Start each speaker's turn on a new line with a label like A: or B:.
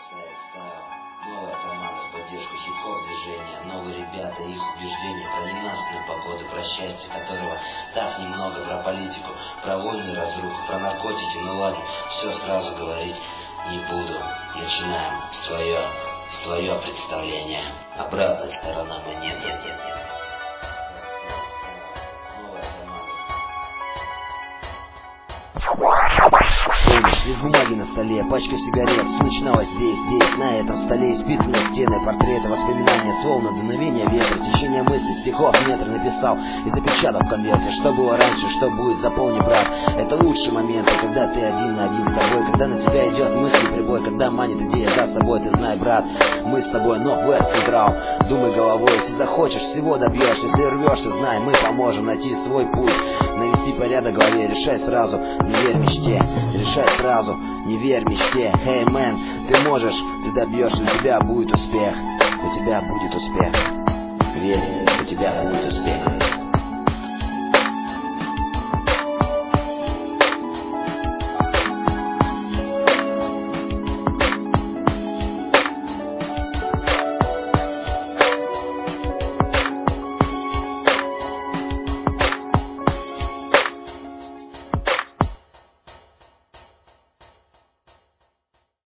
A: Новая команда в поддержку хип-хоп движения, новые ребята, их убеждения про ненастную погоду, про счастье которого так немного, про политику, про войны и разруху, про наркотики. Ну ладно, все сразу говорить не буду. Начинаем свое представление. Обратная сторона монеты.
B: Помнишь, лист бумаги на столе, пачка сигарет. Все начиналось здесь, на этом столе. Исписаны стены, портреты, воспоминания, словно дуновение ветра, течение мыслей, стихов метр написал и запечатал в конверте. Что было раньше, что будет, запомни, брат. Это лучшие моменты, когда ты один на один с собой, когда на тебя идет мысли прибой, когда манит идея за собой. Ты знай, брат, мы с тобой Northwest Central. Думай головой, если захочешь, всего добьешь. Если рвешься, знай, мы поможем найти свой путь, навести порядок в голове. Решай сразу, не верь мечте. Решай сразу, не верь мечте. Hey man, ты можешь, ты добьешься, у тебя будет успех. У тебя будет успех. Верь, у тебя будет успех.